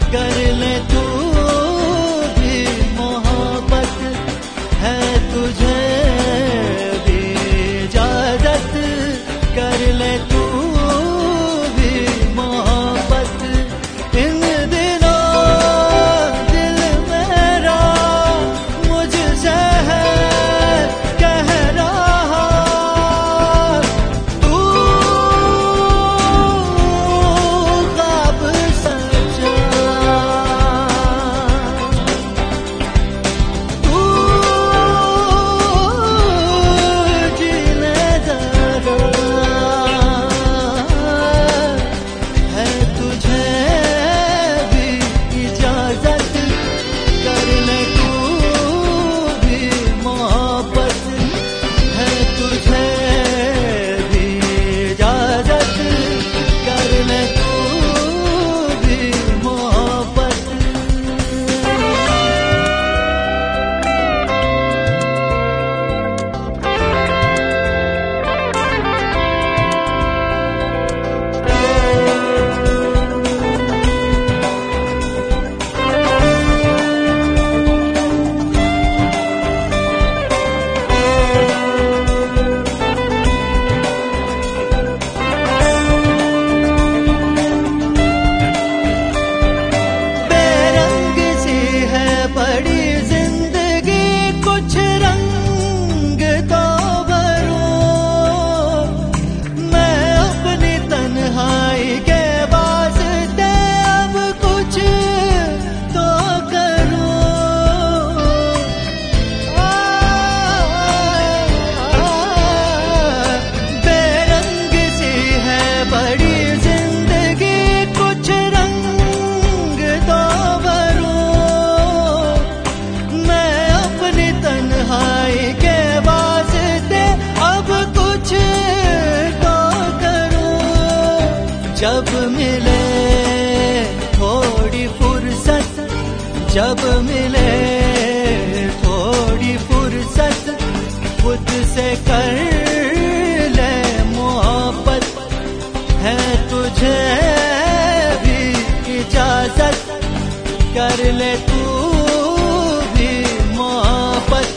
कर ले तू भी मोहब्बत है तुझे भी इजाजत कर ले तू भी मोहब्बत। इन दिनों दिल मेरा मुझसे है कह रहा तू ख्वाब सचा, तू जीने जरा है तुझे भी इजाजत कर ले तू भी मोहब्बत है तुझे भी इजाजत कर ले तू भी मोहब्बत। बेरंग सी है बड़ी जिंदगी कुछ रंग तो भरो, मैं अपनी तन्हाई के वास्ते अब कुछ तो करूं। बेरंग सी है बड़ी जिंदगी कुछ रंग तो भरूं, मैं अपनी तन्हाई के वास्ते अब कुछ तो करूं। जब मिले थोड़ी फुर्सत, जब मिले थोड़ी फुर्सत खुद से कर ले मोहब्बत है तुझे भी इजाजत कर ले तू भी मोहब्बत।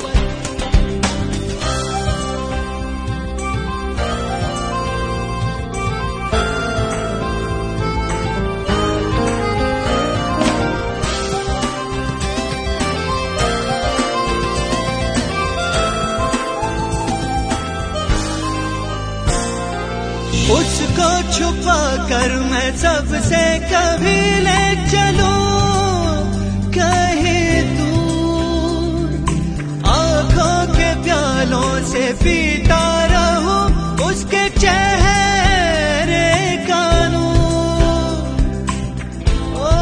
उसको छुपा कर मैं सबसे कभी ले चलूं कहीं दूर, आंखों के प्यालों से पीता रहूं उसके चेहरे का नूर। ओ,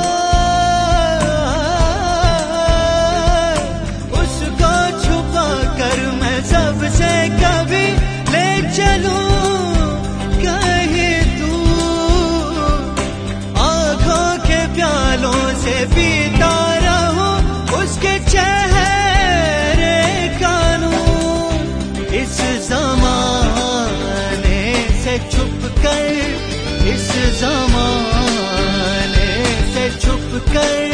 उसको छुपा कर मैं सबसे कभी ले चलूं कहीं दूर, आंखों के प्यालों से पीता रहूं उसके चेहरे का नूर। इस ज़माने से छुप कर, इस ज़माने से छुप कर